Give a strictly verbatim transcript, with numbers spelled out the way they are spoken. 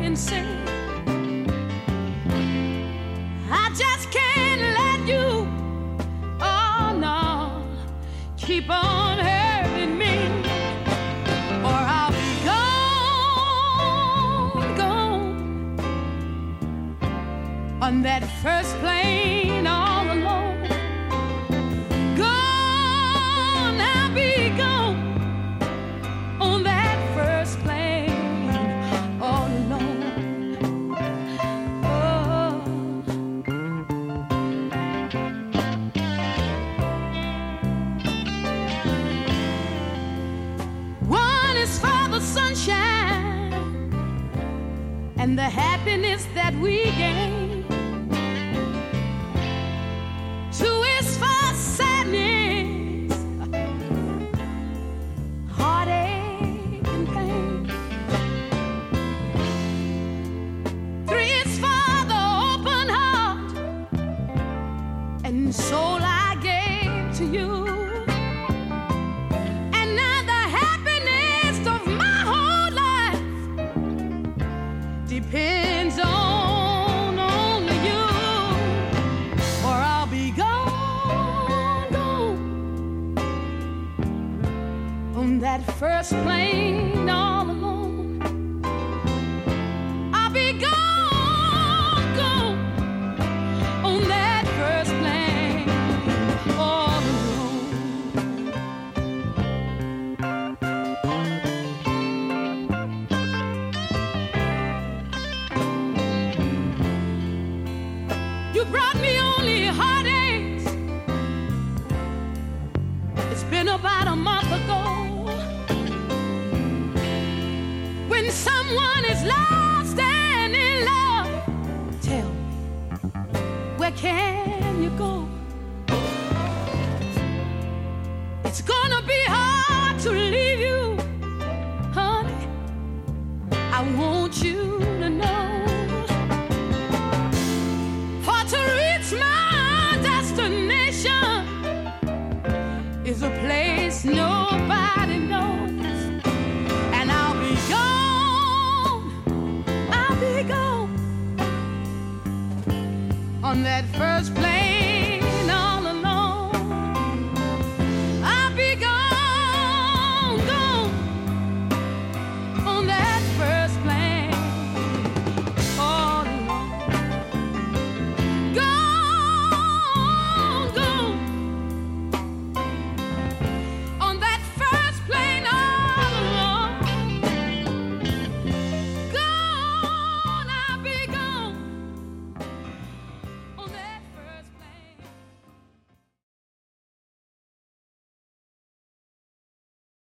and say, I just can't let you, oh no, keep on hurting me, or I'll be gone, gone on that first plane all alone. Gone, I'll be gone on that first plane all alone. Oh. One is for the sunshine and the happiness that we gain. Two is for sadness, heartache and pain. Three is for the open heart and soul I gave to you. And now the happiness of my whole life depends on only you, or I'll be gone, gone on that first plane all alone. I'll be gone, gone on that first plane all alone. You brought me only heartaches. It's been about a month ago. When someone is lost and in love, tell me, where can you go? It's gonna be hard to leave you, honey. I want you to know. For to reach my destination is a place no